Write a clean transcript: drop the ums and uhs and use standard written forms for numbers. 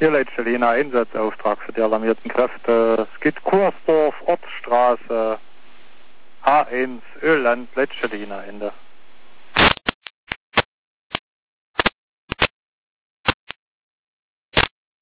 Hier Leitscheliner Einsatzauftrag für die alarmierten Kräfte. Es geht Kursdorf, Ortsstraße, H1, Öland, Leitscheliner Ende.